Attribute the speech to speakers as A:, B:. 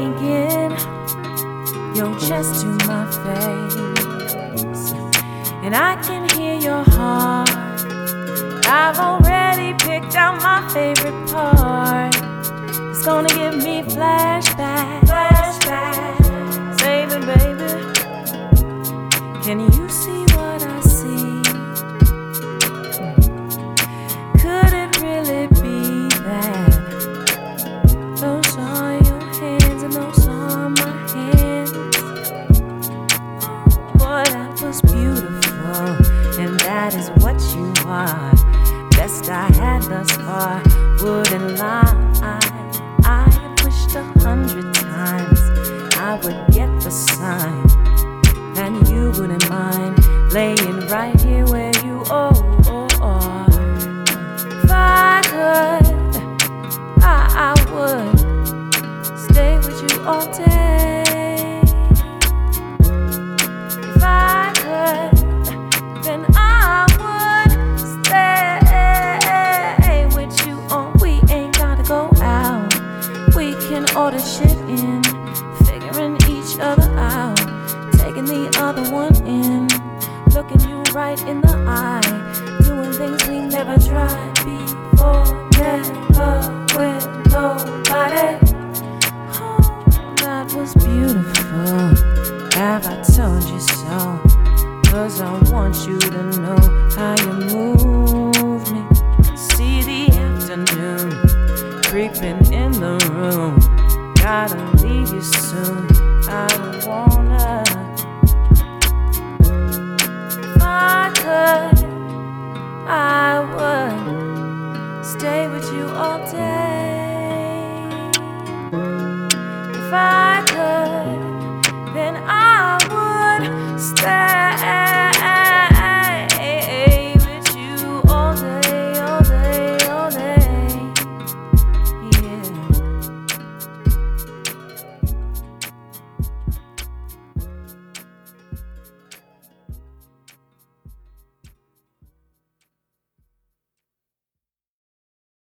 A: speaking your chest to my face, and I can hear your heart. I've already picked out my favorite part. It's gonna give me flashbacks. Save it, baby. Can you see what I see? Could it really be that those are your hands and those are my hands? Boy, that was beautiful, and that is what you are. Best I had thus far, wouldn't lie. I have wished 100 times I would get the sign, and you wouldn't mind laying right here where you are. If I could, I would stay with you all day. If I could, then I would stay with you all. We ain't gotta go out. We can order shit in, figuring each other out, taking the other one in, looking you right in the eye, doing things we never tried before, never with nobody. Oh, that was beautiful. Have I told you so? 'Cause I want you to know how you move me. See the afternoon creeping in the room. Gotta leave you soon. I don't wanna. If I could, I would stay with you all day.